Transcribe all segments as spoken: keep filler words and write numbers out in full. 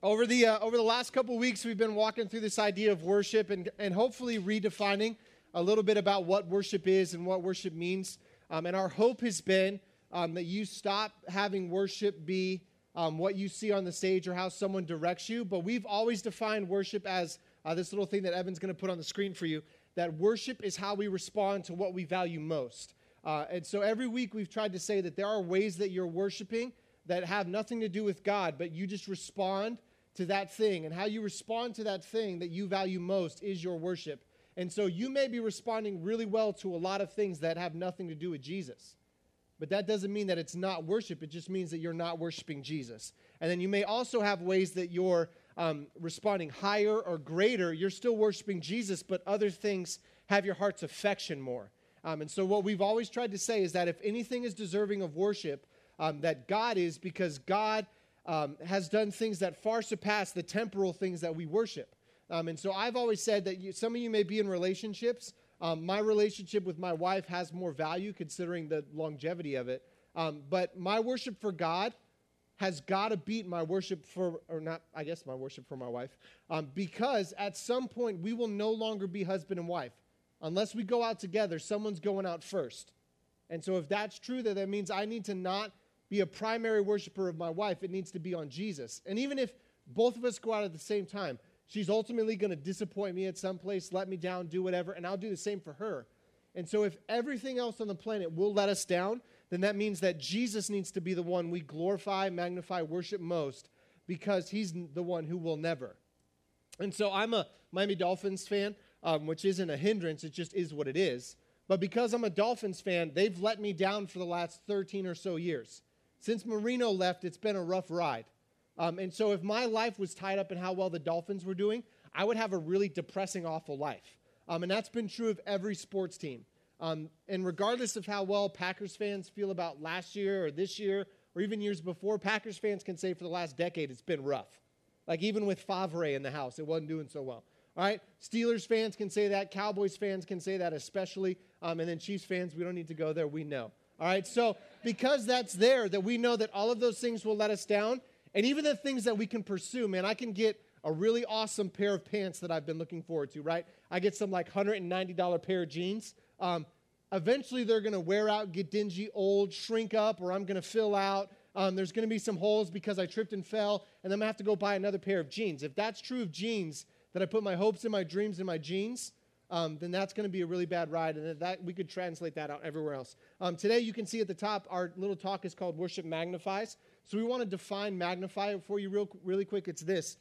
Over the uh, over the last couple weeks, we've been walking through this idea of worship and, and hopefully redefining a little bit about what worship is and what worship means. Um, and our hope has been um, that you stop having worship be um, what you see on the stage or how someone directs you. But we've always defined worship as uh, this little thing that Evan's going to put on the screen for you, that worship is how we respond to what we value most. Uh, and so every week we've tried to say that there are ways that you're worshiping that have nothing to do with God, but you just respond to that thing, and how you respond to that thing that you value most is your worship. And so you may be responding really well to a lot of things that have nothing to do with Jesus, but that doesn't mean that it's not worship. It just means that you're not worshiping Jesus. And then you may also have ways that you're um, responding higher or greater. You're still worshiping Jesus, but other things have your heart's affection more. Um, and so what we've always tried to say is that if anything is deserving of worship, um, that God is, because God Um, has done things that far surpass the temporal things that we worship. Um, and so I've always said that you, some of you may be in relationships. Um, my relationship with my wife has more value considering the longevity of it. Um, but my worship for God has got to beat my worship for, or not, I guess my worship for my wife, um, because at some point we will no longer be husband and wife. Unless we go out together, someone's going out first. And so if that's true, then that means I need to not be a primary worshiper of my wife. It needs to be on Jesus. And even if both of us go out at the same time, she's ultimately going to disappoint me at some place, let me down, do whatever, and I'll do the same for her. And so if everything else on the planet will let us down, then that means that Jesus needs to be the one we glorify, magnify, worship most, because he's the one who will never. And so I'm a Miami Dolphins fan, um, which isn't a hindrance, it just is what it is. But because I'm a Dolphins fan, they've let me down for the last thirteen or so years. Since Marino left, it's been a rough ride. Um, and so if my life was tied up in how well the Dolphins were doing, I would have a really depressing, awful life. Um, and that's been true of every sports team. Um, and regardless of how well Packers fans feel about last year or this year or even years before, Packers fans can say for the last decade it's been rough. Like even with Favre in the house, it wasn't doing so well. All right? Steelers fans can say that. Cowboys fans can say that especially. Um, and then Chiefs fans, we don't need to go there. We know. All right, so because that's there, that we know that all of those things will let us down, and even the things that we can pursue, man, I can get a really awesome pair of pants that I've been looking forward to, right? I get some like one hundred ninety dollars pair of jeans. Um, eventually, they're going to wear out, get dingy, old, shrink up, or I'm going to fill out. Um, there's going to be some holes because I tripped and fell, and then I'm going to have to go buy another pair of jeans. If that's true of jeans, that I put my hopes and my dreams in my jeans, Um, then that's going to be a really bad ride, and that we could translate that out everywhere else. Um, today, you can see at the top, our little talk is called Worship Magnifies. So we want to define magnify for you real, really quick. It's this: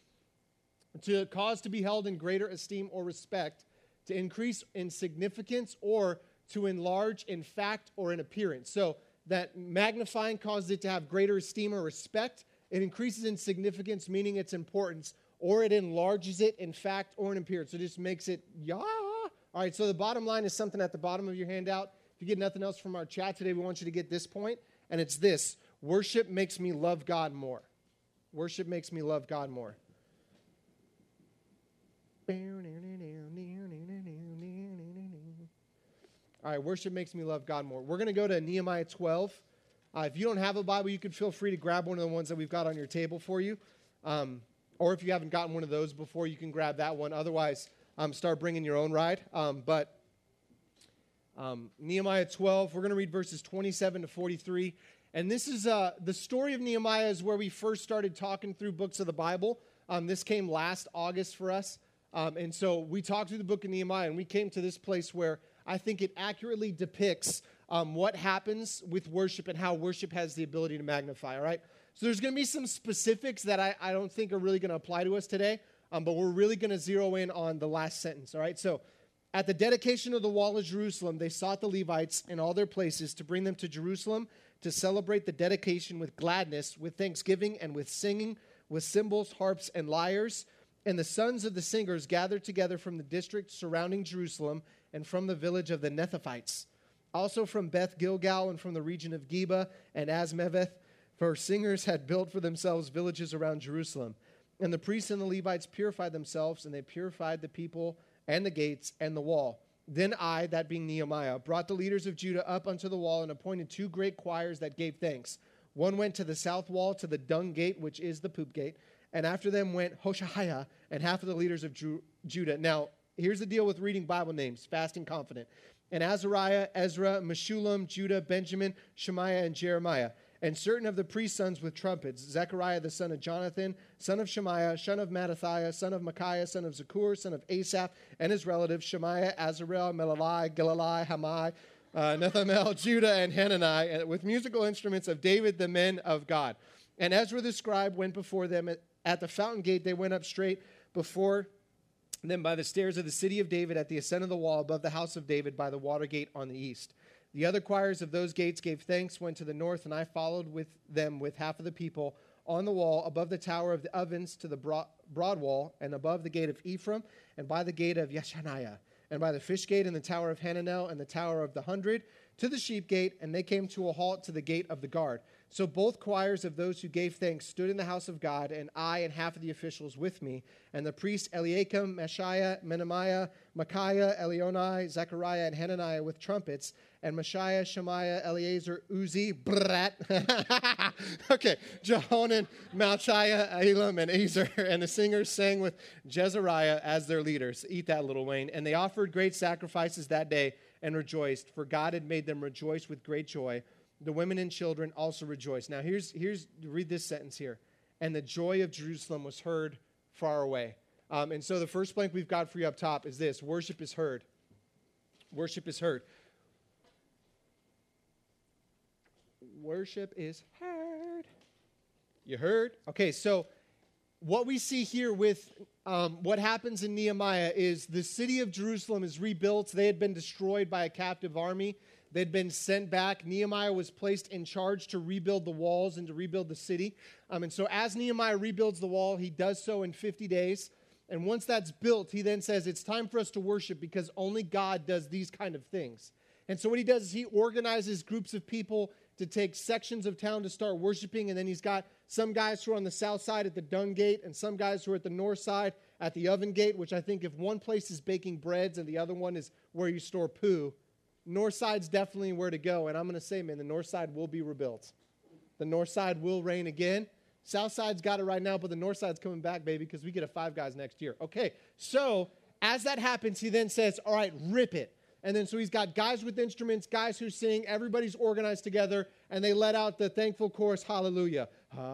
to cause to be held in greater esteem or respect, to increase in significance, or to enlarge in fact or in appearance. So that magnifying causes it to have greater esteem or respect. It increases in significance, meaning its importance, or it enlarges it in fact or in appearance. So it just makes it, yeah. All right, so the bottom line is something at the bottom of your handout. If you get nothing else from our chat today, we want you to get this point, and it's this: worship makes me love God more. Worship makes me love God more. All right, worship makes me love God more. We're going to go to Nehemiah twelve. Uh, if you don't have a Bible, you can feel free to grab one of the ones that we've got on your table for you. Um, or if you haven't gotten one of those before, you can grab that one. Otherwise, Um, start bringing your own ride. Um, but um, Nehemiah twelve, we're going to read verses twenty-seven to forty-three. And this is uh, the story of Nehemiah is where we first started talking through books of the Bible. Um, this came last August for us. Um, and so we talked through the book of Nehemiah, and we came to this place where I think it accurately depicts um, what happens with worship and how worship has the ability to magnify, all right? So there's going to be some specifics that I, I don't think are really going to apply to us today. Um, but we're really going to zero in on the last sentence, all right? So, at the dedication of the wall of Jerusalem, they sought the Levites in all their places to bring them to Jerusalem to celebrate the dedication with gladness, with thanksgiving, and with singing, with cymbals, harps, and lyres. And the sons of the singers gathered together from the district surrounding Jerusalem and from the village of the Netophites, also from Beth Gilgal and from the region of Geba and Asmaveth, for singers had built for themselves villages around Jerusalem. And the priests and the Levites purified themselves, and they purified the people and the gates and the wall. Then I, that being Nehemiah, brought the leaders of Judah up unto the wall and appointed two great choirs that gave thanks. One went to the south wall, to the dung gate, which is the poop gate, And after them went Hoshaiah and half of the leaders of Ju- Judah. Now, here's the deal with reading Bible names, fast and confident. And Azariah, Ezra, Meshullam, Judah, Benjamin, Shemaiah, and Jeremiah. And certain of the priest's sons with trumpets, Zechariah the son of Jonathan, son of Shemaiah, son of Mattathiah, son of Micaiah, son of Zakur, son of Asaph, and his relatives, Shemaiah, Azarel, Melalai, Gilalai, Hamai, uh, Nethamel, Judah, and Hanani, with musical instruments of David, the men of God. And Ezra the scribe went before them at, at the fountain gate. They went up straight before them by the stairs of the city of David at the ascent of the wall above the house of David by the water gate on the east. The other choirs of those gates gave thanks, went to the north, and I followed with them with half of the people on the wall above the tower of the ovens to the broad, broad wall, and above the gate of Ephraim, and by the gate of Yeshaniah, and by the fish gate and the tower of Hananel, and the tower of the hundred, to the sheep gate, and they came to a halt to the gate of the guard. So both choirs of those who gave thanks stood in the house of God, and I and half of the officials with me, and the priests Eliakim, Meshiah, Menamiah, Micaiah, Elionai, Zechariah, and Hananiah with trumpets, and Meshiah, Shemaiah, Eleazar, Uzi, Brat, okay, Jehonan, Malchiah, Elam, and Ezer, and the singers sang with Jezariah as their leaders. Eat that, Little Wayne. And they offered great sacrifices that day and rejoiced, for God had made them rejoice with great joy. The women and children also rejoiced. Now, here's, here's read this sentence here. And the joy of Jerusalem was heard far away. Um, and so the first blank we've got for you up top is this. Worship is heard. Worship is heard. Worship is heard. You heard? Okay, so what we see here with um, what happens in Nehemiah is the city of Jerusalem is rebuilt. They had been destroyed by a captive army. They'd been sent back. Nehemiah was placed in charge to rebuild the walls and to rebuild the city. Um, and so as Nehemiah rebuilds the wall, he does so in fifty days. And once that's built, he then says, it's time for us to worship because only God does these kind of things. And so what he does is he organizes groups of people to take sections of town to start worshiping. And then he's got some guys who are on the south side at the dung gate and some guys who are at the north side at the oven gate, which I think if one place is baking breads and the other one is where you store poo, north side's definitely where to go. And I'm going to say, man, the north side will be rebuilt. The north side will reign again. South side's got it right now, but the north side's coming back, baby, because we get a Five Guys next year. Okay, so as that happens, he then says, all right, rip it. And then so he's got guys with instruments, guys who sing, everybody's organized together, and they let out the thankful chorus, hallelujah,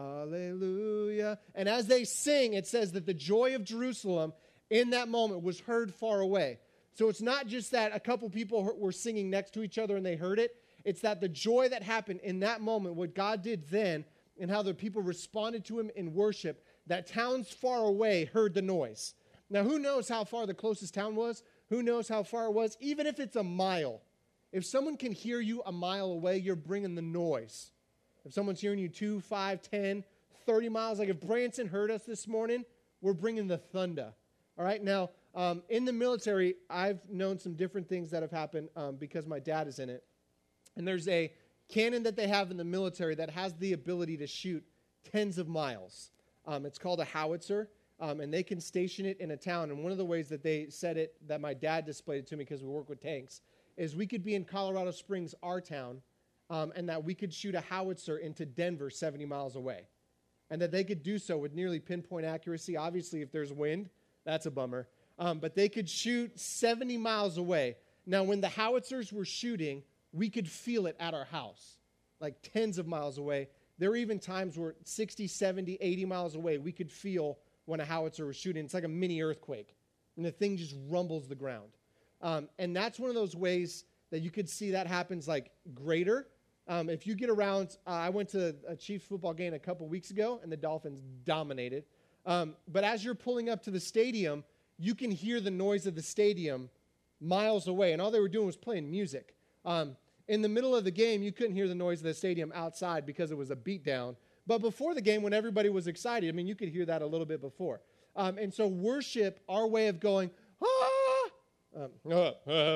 hallelujah. And as they sing, it says that the joy of Jerusalem in that moment was heard far away. So it's not just that a couple people were singing next to each other and they heard it. It's that the joy that happened in that moment, what God did then, and how the people responded to him in worship, that towns far away heard the noise. Now, who knows how far the closest town was? Who knows how far it was? Even if it's a mile. If someone can hear you a mile away, you're bringing the noise. If someone's hearing you two, five, ten, thirty miles, like if Branson heard us this morning, we're bringing the thunder. All right, now, um, in the military, I've known some different things that have happened um, because my dad is in it. And there's a cannon that they have in the military that has the ability to shoot tens of miles. Um, it's called a howitzer. Um, and they can station it in a town. And one of the ways that they said it, that my dad displayed it to me because we work with tanks, is we could be in Colorado Springs, our town, um, and that we could shoot a howitzer into Denver seventy miles away. And that they could do so with nearly pinpoint accuracy. Obviously, if there's wind, that's a bummer. Um, but they could shoot seventy miles away. Now, when the howitzers were shooting, we could feel it at our house, like tens of miles away. There were even times where sixty, seventy, eighty miles away, we could feel when a howitzer was shooting. It's like a mini earthquake, and the thing just rumbles the ground. Um, and that's one of those ways that you could see that happens like greater. Um, if you get around, uh, I went to a Chiefs football game a couple weeks ago, and the Dolphins dominated. Um, but as you're pulling up to the stadium, you can hear the noise of the stadium miles away, and all they were doing was playing music. Um, in the middle of the game, you couldn't hear the noise of the stadium outside because it was a beatdown. But before the game, when everybody was excited, I mean, you could hear that a little bit before. Um, and so worship, our way of going, ah, um, uh, uh,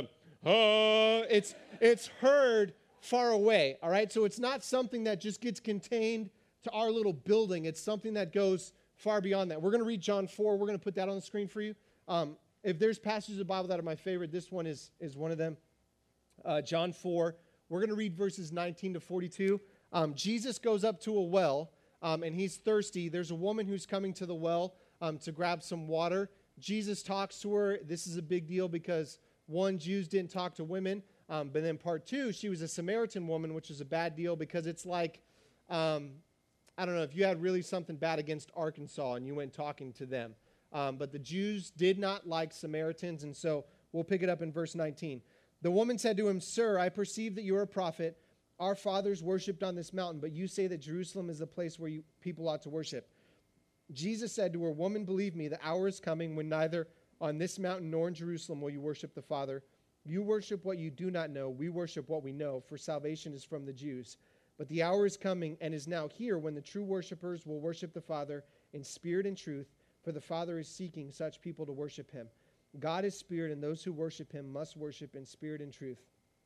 uh, it's, it's heard far away, all right? So it's not something that just gets contained to our little building. It's something that goes far beyond that. We're going to read John four. We're going to put that on the screen for you. Um, if there's passages of the Bible that are my favorite, this one is, is one of them. Uh, John four. We're going to read verses nineteen to forty-two. Um, Jesus goes up to a well, um, and he's thirsty. There's a woman who's coming to the well um, to grab some water. Jesus talks to her. This is a big deal because, one, Jews didn't talk to women. Um, but then part two, she was a Samaritan woman, which is a bad deal because it's like, um, I don't know, if you had really something bad against Arkansas and you went talking to them. Um, but the Jews did not like Samaritans, and so we'll pick it up in verse nineteen. The woman said to him, "Sir, I perceive that you are a prophet. Our fathers worshipped on this mountain, but you say that Jerusalem is the place where you people ought to worship." Jesus said to her, "Woman, believe me, the hour is coming when neither on this mountain nor in Jerusalem will you worship the Father. You worship what you do not know. We worship what we know, for salvation is from the Jews. But the hour is coming and is now here when the true worshipers will worship the Father in spirit and truth, for the Father is seeking such people to worship him. God is spirit, and those who worship him must worship in spirit and truth."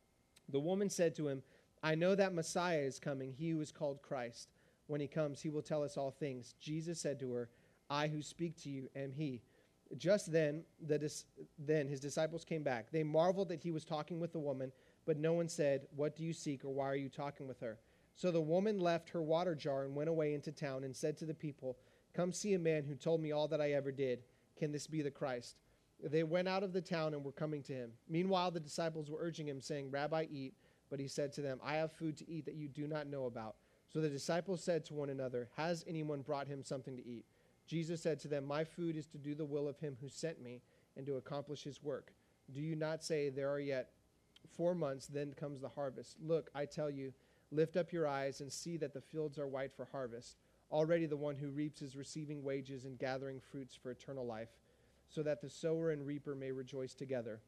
The woman said to him, "I know that Messiah is coming, he who is called Christ. When he comes, he will tell us all things." Jesus said to her, "I who speak to you am he." Just then, the dis- then his disciples came back. They marveled that he was talking with the woman, but no one said, "What do you seek?" or "Why are you talking with her?" So the woman left her water jar and went away into town and said to the people, "Come see a man who told me all that I ever did. Can this be the Christ?" They went out of the town and were coming to him. Meanwhile, the disciples were urging him, saying, "Rabbi, eat." But he said to them, "I have food to eat that you do not know about." So the disciples said to one another, "Has anyone brought him something to eat?" Jesus said to them, "My food is to do the will of him who sent me and to accomplish his work. Do you not say, 'There are yet four months, then comes the harvest'? Look, I tell you, lift up your eyes and see that the fields are white for harvest. Already the one who reaps is receiving wages and gathering fruits for eternal life, so that the sower and reaper may rejoice together.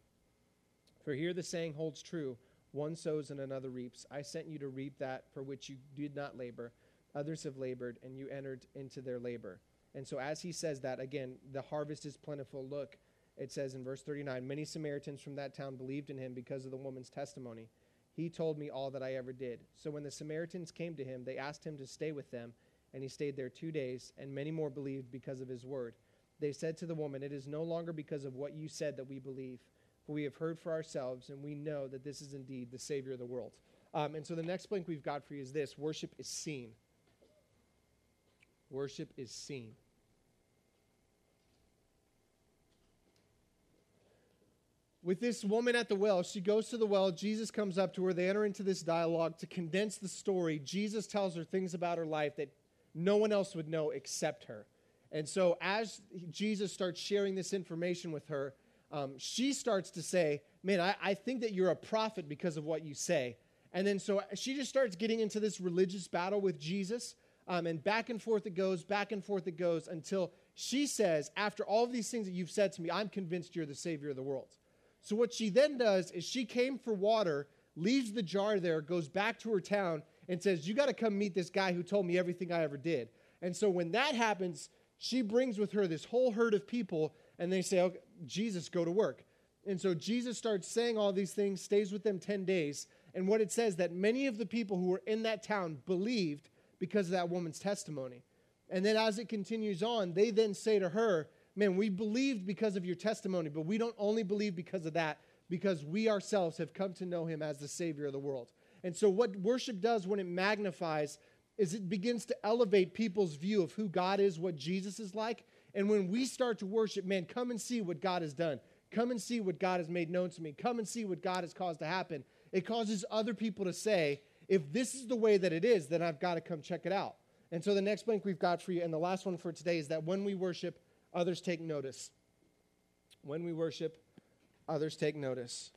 For here the saying holds true, one sows and another reaps. I sent you to reap that for which you did not labor. Others have labored, and you entered into their labor." And so as he says that, again, the harvest is plentiful. Look, it says in verse thirty-nine, "Many Samaritans from that town believed in him because of the woman's testimony. He told me all that I ever did." So when the Samaritans came to him, they asked him to stay with them, and he stayed there two days, and many more believed because of his word. They said to the woman, "It is no longer because of what you said that we believe, for we have heard for ourselves, and we know that this is indeed the Savior of the world." Um, and so the next blank we've got for you is this: worship is seen. Worship is seen. With this woman at the well, she goes to the well, Jesus comes up to her, they enter into this dialogue. To condense the story, Jesus tells her things about her life that no one else would know except her. And so as Jesus starts sharing this information with her, um, she starts to say, "Man, I, I think that you're a prophet because of what you say." And then so she just starts getting into this religious battle with Jesus. Um, and back and forth it goes, back and forth it goes, until she says, "After all of these things that you've said to me, I'm convinced you're the Savior of the world." So what she then does is she came for water, leaves the jar there, goes back to her town, and says, "You got to come meet this guy who told me everything I ever did." And so when that happens, she brings with her this whole herd of people, and they say, "Okay, Jesus, go to work." And so Jesus starts saying all these things, stays with them ten days. And what it says that many of the people who were in that town believed because of that woman's testimony. And then as it continues on, they then say to her, "Man, we believed because of your testimony, but we don't only believe because of that, because we ourselves have come to know him as the Savior of the world." And so what worship does when it magnifies is it begins to elevate people's view of who God is, what Jesus is like. And when we start to worship, man, come and see what God has done. Come and see what God has made known to me. Come and see what God has caused to happen. It causes other people to say, if this is the way that it is, then I've got to come check it out. And so the next blank we've got for you, and the last one for today, is that when we worship, others take notice. When we worship, others take notice.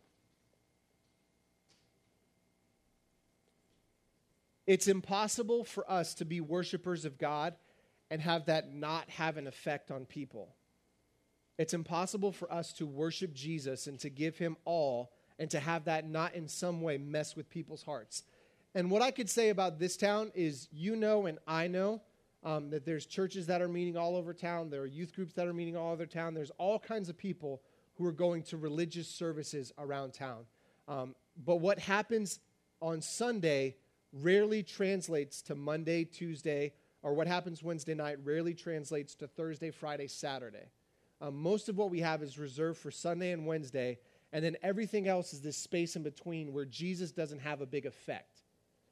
It's impossible for us to be worshipers of God and have that not have an effect on people. It's impossible for us to worship Jesus and to give him all and to have that not in some way mess with people's hearts. And what I could say about this town is, you know and I know um, that there's churches that are meeting all over town. There are youth groups that are meeting all over town. There's all kinds of people who are going to religious services around town. Um, but what happens on Sunday rarely translates to Monday, Tuesday, or what happens Wednesday night rarely translates to Thursday, Friday, Saturday. Um, most of what we have is reserved for Sunday and Wednesday, and then everything else is this space in between where Jesus doesn't have a big effect.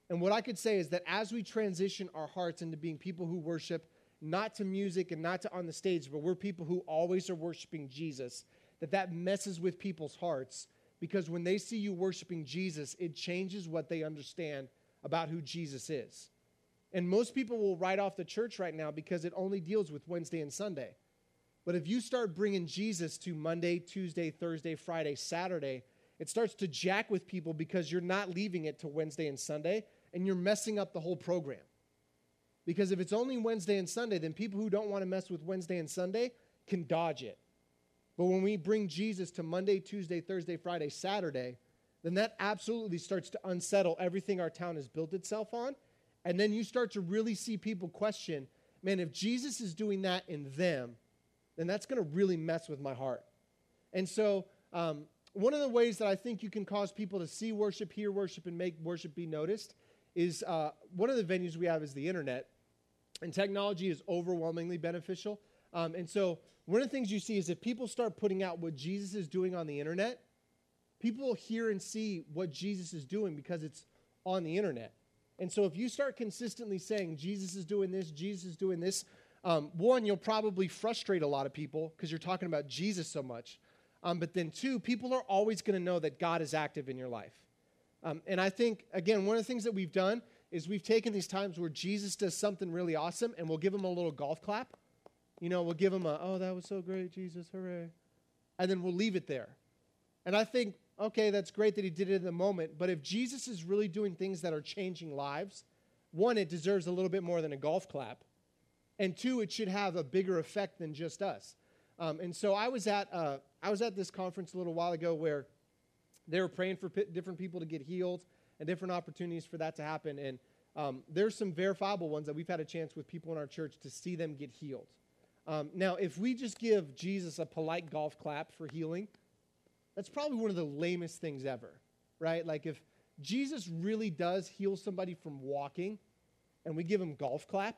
And what I could say is that as we transition our hearts into being people who worship not to music and not to on the stage, but we're people who always are worshiping Jesus, that that messes with people's hearts, because when they see you worshiping Jesus, it changes what they understand about who Jesus is. And most people will write off the church right now because it only deals with Wednesday and Sunday. But if you start bringing Jesus to Monday, Tuesday, Thursday, Friday, Saturday, it starts to jack with people because you're not leaving it to Wednesday and Sunday, and you're messing up the whole program. Because if it's only Wednesday and Sunday, then people who don't want to mess with Wednesday and Sunday can dodge it. But when we bring Jesus to Monday, Tuesday, Thursday, Friday, Saturday, then that absolutely starts to unsettle everything our town has built itself on. And then you start to really see people question, man, if Jesus is doing that in them, then that's going to really mess with my heart. And so um, one of the ways that I think you can cause people to see worship, hear worship, and make worship be noticed is uh, one of the venues we have is the internet. And technology is overwhelmingly beneficial. Um, and so one of the things you see is if people start putting out what Jesus is doing on the internet, people will hear and see what Jesus is doing because it's on the internet. And so if you start consistently saying, Jesus is doing this, Jesus is doing this, um, one, you'll probably frustrate a lot of people because you're talking about Jesus so much. Um, but then two, people are always going to know that God is active in your life. Um, and I think, again, one of the things that we've done is we've taken these times where Jesus does something really awesome, and we'll give him a little golf clap. You know, we'll give him a, oh, that was so great, Jesus, hooray. And then we'll leave it there. And I think, okay, that's great that he did it in the moment, but if Jesus is really doing things that are changing lives, one, it deserves a little bit more than a golf clap. And two, it should have a bigger effect than just us. Um, and so I was at uh, I was at this conference a little while ago where they were praying for p- different people to get healed and different opportunities for that to happen. And um, there's some verifiable ones that we've had a chance with people in our church to see them get healed. Um, now, if we just give Jesus a polite golf clap for healing, that's probably one of the lamest things ever, right? Like if Jesus really does heal somebody from walking and we give him golf clap,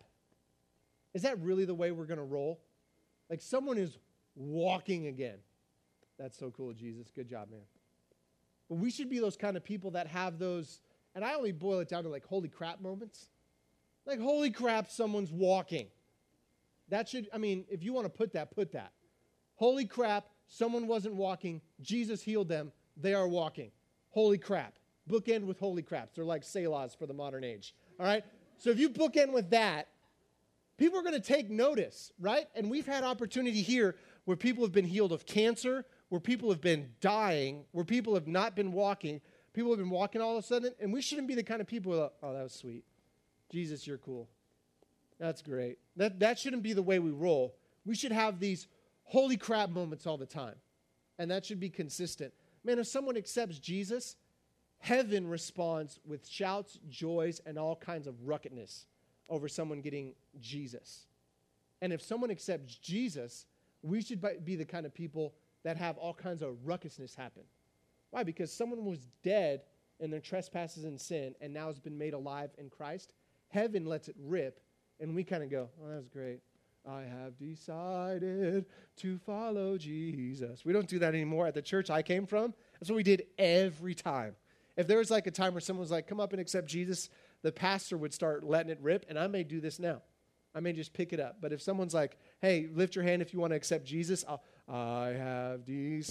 is that really the way we're going to roll? Like someone is walking again. That's so cool, Jesus. Good job, man. But we should be those kind of people that have those, and I only boil it down to like holy crap moments. Like holy crap, someone's walking. That should, I mean, if you want to put that, put that. Holy crap, someone wasn't walking. Jesus healed them. They are walking. Holy crap. Bookend with holy craps. They're like selahs for the modern age. All right? So if you bookend with that, people are going to take notice, right? And we've had opportunity here where people have been healed of cancer, where people have been dying, where people have not been walking. People have been walking all of a sudden, and we shouldn't be the kind of people who are like, oh, that was sweet. Jesus, you're cool. That's great. That, that shouldn't be the way we roll. We should have these holy crap moments all the time, and that should be consistent. Man, if someone accepts Jesus, heaven responds with shouts, joys, and all kinds of ruckedness over someone getting Jesus. And if someone accepts Jesus, we should be the kind of people that have all kinds of ruckusness happen. Why? Because someone was dead in their trespasses and sin and now has been made alive in Christ. Heaven lets it rip, and we kind of go, oh, that was great. I have decided to follow Jesus. We don't do that anymore at the church I came from. That's what we did every time. If there was like a time where someone was like, come up and accept Jesus, the pastor would start letting it rip, and I may do this now. I may just pick it up. But if someone's like, hey, lift your hand if you want to accept Jesus, I'll, I have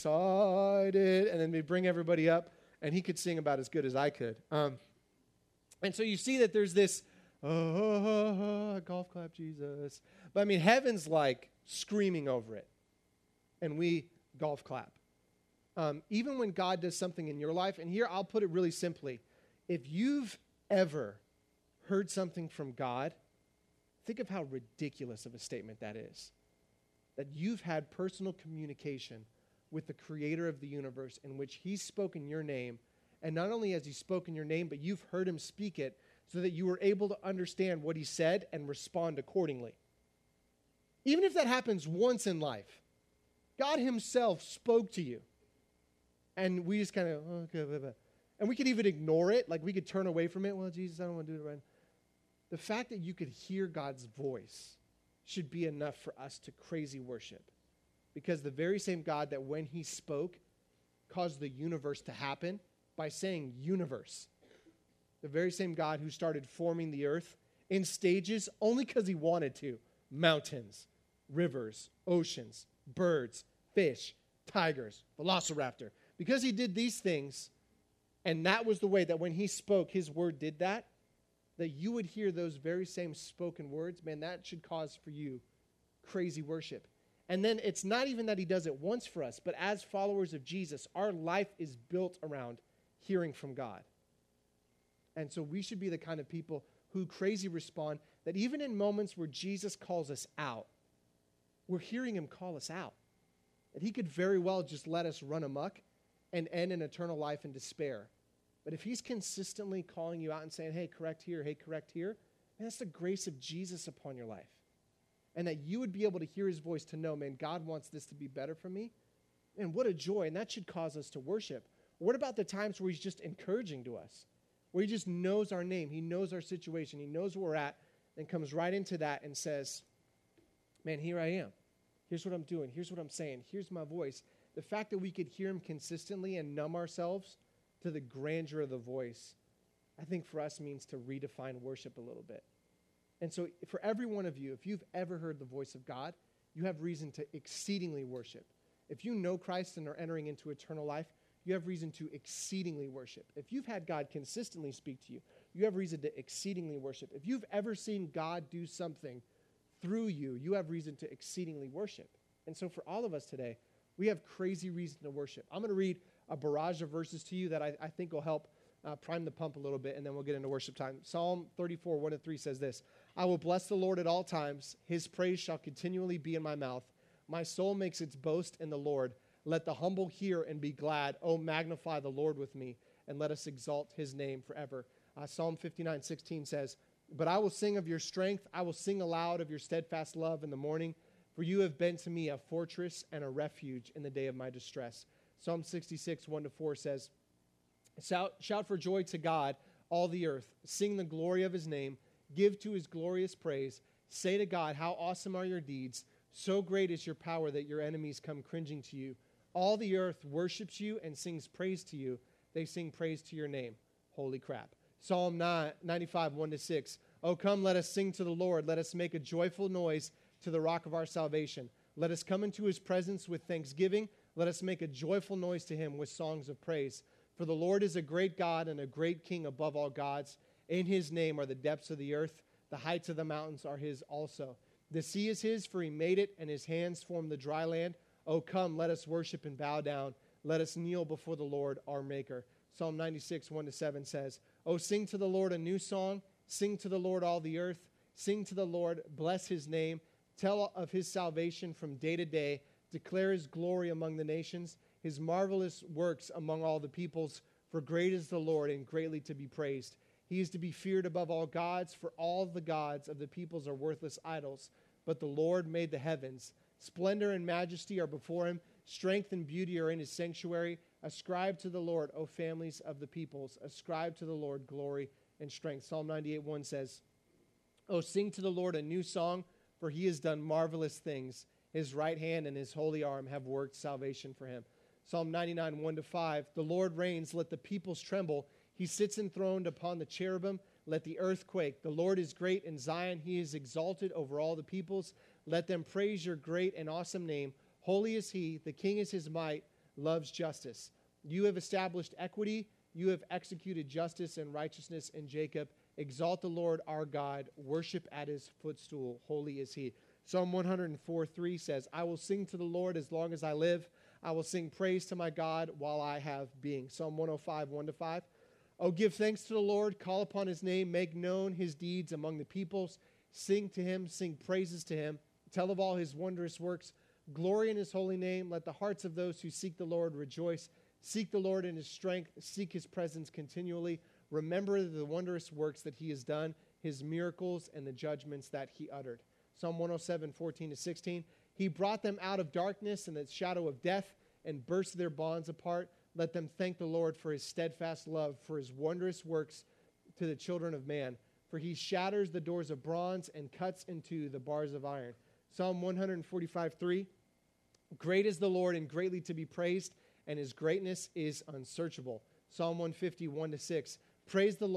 decided, and then we bring everybody up, and he could sing about as good as I could. Um, and so you see that there's this, oh, oh, oh, golf clap Jesus. But I mean, heaven's like screaming over it, and we golf clap. Um, even when God does something in your life, and here I'll put it really simply, if you've ever heard something from God, think of how ridiculous of a statement that is. That you've had personal communication with the creator of the universe in which he's spoken your name, and not only has he spoken your name, but you've heard him speak it so that you were able to understand what he said and respond accordingly. Even if that happens once in life, God himself spoke to you. And we just kind of, oh, okay, blah, blah. And we could even ignore it. Like we could turn away from it. Well, Jesus, I don't want to do it right. The fact that you could hear God's voice should be enough for us to crazy worship. Because the very same God that when he spoke caused the universe to happen by saying universe. the very same God who started forming the earth in stages only because he wanted to. Mountains, rivers, oceans, birds, fish, tigers, velociraptor. Because he did these things, and that was the way that when he spoke, his word did that, that you would hear those very same spoken words, man, that should cause for you crazy worship. And then it's not even that he does it once for us, but as followers of Jesus, our life is built around hearing from God. And so we should be the kind of people who crazy respond, that even in moments where Jesus calls us out, we're hearing him call us out. That he could very well just let us run amok and end in eternal life and despair. But if he's consistently calling you out and saying, hey, correct here, hey, correct here, man, that's the grace of Jesus upon your life. And that you would be able to hear his voice to know, man, God wants this to be better for me. And what a joy. And that should cause us to worship. What about the times where he's just encouraging to us? Where he just knows our name. He knows our situation. He knows where we're at and comes right into that and says, man, here I am. Here's what I'm doing. Here's what I'm saying. Here's my voice. The fact that we could hear him consistently and numb ourselves to the grandeur of the voice, I think for us means to redefine worship a little bit. And so for every one of you, if you've ever heard the voice of God, you have reason to exceedingly worship. If you know Christ and are entering into eternal life, you have reason to exceedingly worship. If you've had God consistently speak to you, you have reason to exceedingly worship. If you've ever seen God do something through you, you have reason to exceedingly worship. And so for all of us today, we have crazy reason to worship. I'm going to read a barrage of verses to you that I, I think will help uh, prime the pump a little bit, and then we'll get into worship time. Psalm thirty-four, one to three says this, I will bless the Lord at all times. His praise shall continually be in my mouth. My soul makes its boast in the Lord. Let the humble hear and be glad. Oh, magnify the Lord with me, and let us exalt his name forever. Uh, Psalm fifty-nine, sixteen says, but I will sing of your strength. I will sing aloud of your steadfast love in the morning. For you have been to me a fortress and a refuge in the day of my distress. Psalm sixty-six, one to four says, shout, shout for joy to God, all the earth. Sing the glory of his name. Give to his glorious praise. Say to God, how awesome are your deeds. So great is your power that your enemies come cringing to you. All the earth worships you and sings praise to you. They sing praise to your name. Holy crap. Psalm ninety-five, one to six. Oh, come, let us sing to the Lord. Let us make a joyful noise to the rock of our salvation. Let us come into his presence with thanksgiving. Let us make a joyful noise to him with songs of praise. For the Lord is a great God and a great King above all gods. In his name are the depths of the earth. The heights of the mountains are his also. The sea is his, for he made it, and his hands formed the dry land. Oh, come, let us worship and bow down. Let us kneel before the Lord, our Maker. Psalm ninety-six, one to seven says, oh, sing to the Lord a new song. Sing to the Lord all the earth. Sing to the Lord, bless his name. Tell of his salvation from day to day. Declare his glory among the nations, his marvelous works among all the peoples. For great is the Lord and greatly to be praised. He is to be feared above all gods, for all the gods of the peoples are worthless idols. But the Lord made the heavens. Splendor and majesty are before him. Strength and beauty are in his sanctuary. Ascribe to the Lord, O families of the peoples. Ascribe to the Lord glory and strength. Psalm ninety-eight, one says, oh, sing to the Lord a new song, for he has done marvelous things. His right hand and his holy arm have worked salvation for him. Psalm ninety-nine, one to five, the Lord reigns, let the peoples tremble. He sits enthroned upon the cherubim, let the earth quake. The Lord is great in Zion. He is exalted over all the peoples. Let them praise your great and awesome name. Holy is he, the king is his might, loves justice. You have established equity. You have executed justice and righteousness in Jacob. Exalt the Lord our God. Worship at his footstool. Holy is he. Psalm one oh four, three says, I will sing to the Lord as long as I live. I will sing praise to my God while I have being. Psalm one oh five, one to five. Oh, give thanks to the Lord. Call upon his name. Make known his deeds among the peoples. Sing to him. Sing praises to him. Tell of all his wondrous works. Glory in his holy name. Let the hearts of those who seek the Lord rejoice. Seek the Lord in his strength. Seek his presence continually. Remember the wondrous works that he has done, his miracles and the judgments that he uttered. Psalm one oh seven, fourteen to sixteen. He brought them out of darkness and the shadow of death and burst their bonds apart. Let them thank the Lord for his steadfast love, for his wondrous works to the children of man. For he shatters the doors of bronze and cuts into the bars of iron. Psalm one forty-five, three. Great is the Lord and greatly to be praised, and his greatness is unsearchable. Psalm one fifty, one to six. Praise the Lord.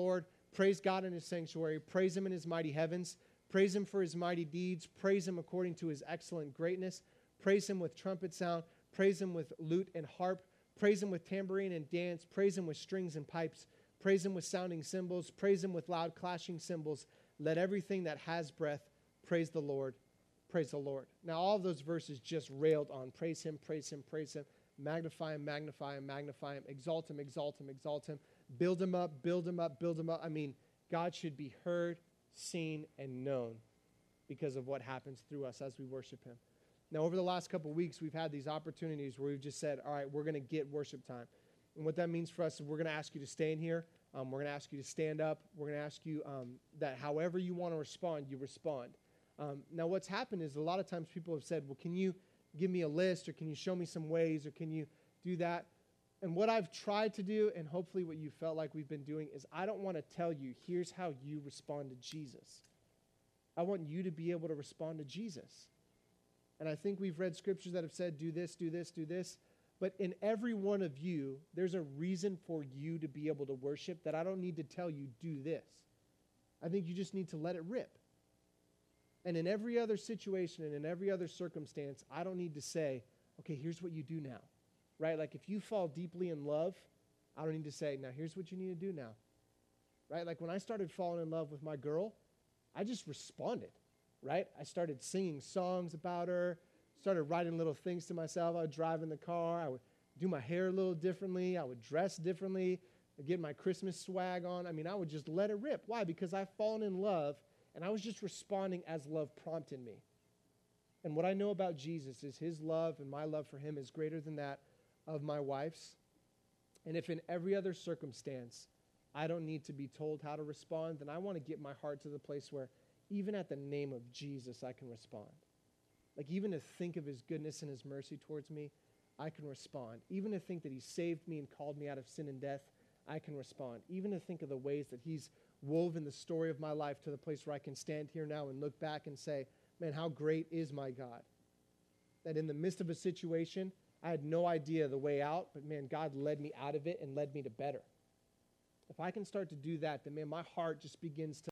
Praise God in his sanctuary. Praise him in his mighty heavens. Praise him for his mighty deeds. Praise him according to his excellent greatness. Praise him with trumpet sound. Praise him with lute and harp. Praise him with tambourine and dance. Praise him with strings and pipes. Praise him with sounding cymbals. Praise him with loud clashing cymbals. Let everything that has breath praise the Lord. Praise the Lord. Now, all of those verses just railed on praise him, praise him, praise him. Magnify him, magnify him, magnify him. Exalt him, exalt him, exalt him. Build him up, build him up, build him up. I mean, God should be heard, seen, and known because of what happens through us as we worship him. Now, over the last couple of weeks, we've had these opportunities where we've just said, all right, we're going to get worship time. And what that means for us is we're going to ask you to stay in here. Um, we're going to ask you to stand up. We're going to ask you um, that however you want to respond, you respond. Um, now, what's happened is a lot of times people have said, well, can you give me a list, or can you show me some ways, or can you do that? And what I've tried to do, and hopefully what you felt like we've been doing, is I don't want to tell you, here's how you respond to Jesus. I want you to be able to respond to Jesus. And I think we've read scriptures that have said, do this, do this, do this. But in every one of you, there's a reason for you to be able to worship that I don't need to tell you, do this. I think you just need to let it rip. And in every other situation and in every other circumstance, I don't need to say, okay, here's what you do now. Right? Like if you fall deeply in love, I don't need to say, now here's what you need to do now. Right? Like when I started falling in love with my girl, I just responded. Right? I started singing songs about her, started writing little things to myself. I would drive in the car. I would do my hair a little differently. I would dress differently. I'd get my Christmas swag on. I mean, I would just let it rip. Why? Because I've fallen in love, and I was just responding as love prompted me. And what I know about Jesus is his love and my love for him is greater than that of my wife's. And if in every other circumstance I don't need to be told how to respond, then I want to get my heart to the place where even at the name of Jesus, I can respond. Like even to think of his goodness and his mercy towards me, I can respond. Even to think that he saved me and called me out of sin and death, I can respond. Even to think of the ways that he's woven the story of my life to the place where I can stand here now and look back and say, man, how great is my God? That in the midst of a situation, I had no idea the way out, but man, God led me out of it and led me to better. If I can start to do that, then man, my heart just begins to